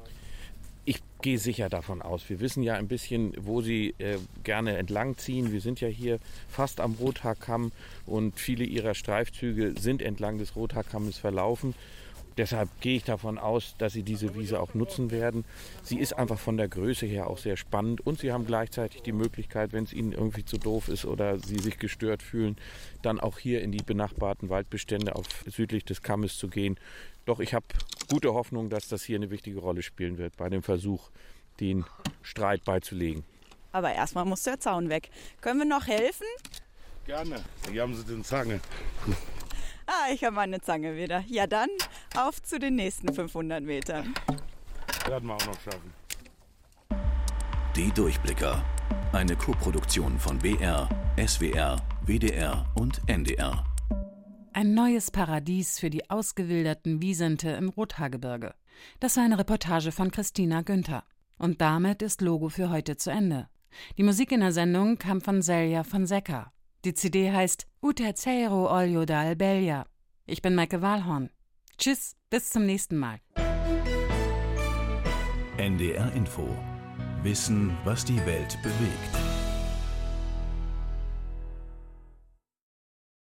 Ich gehe sicher davon aus. Wir wissen ja ein bisschen, wo sie äh, gerne entlang ziehen. Wir sind ja hier fast am Rothaarkamm und viele ihrer Streifzüge sind entlang des Rothaarkammes verlaufen. Deshalb gehe ich davon aus, dass sie diese Wiese auch nutzen werden. Sie ist einfach von der Größe her auch sehr spannend und sie haben gleichzeitig die Möglichkeit, wenn es ihnen irgendwie zu doof ist oder sie sich gestört fühlen, dann auch hier in die benachbarten Waldbestände auf südlich des Kammes zu gehen. Doch ich habe gute Hoffnung, dass das hier eine wichtige Rolle spielen wird bei dem Versuch, den Streit beizulegen. Aber erstmal muss der Zaun weg. Können wir noch helfen? Gerne. Hier haben Sie den Zange. Ah, ich habe meine Zange wieder. Ja dann, auf zu den nächsten fünfhundert Metern. Werden wir auch noch schaffen. Die Durchblicker. Eine Koproduktion von B R, S W R, W D R und N D R. Ein neues Paradies für die ausgewilderten Wiesente im Rothaargebirge. Das war eine Reportage von Christina Günther. Und damit ist Logo für heute zu Ende. Die Musik in der Sendung kam von Selja von Secker. Die C D heißt U terceiro olio da Albelia. Ich bin Maike Wahlhorn. Tschüss, bis zum nächsten Mal. N D R Info. Wissen, was die Welt bewegt.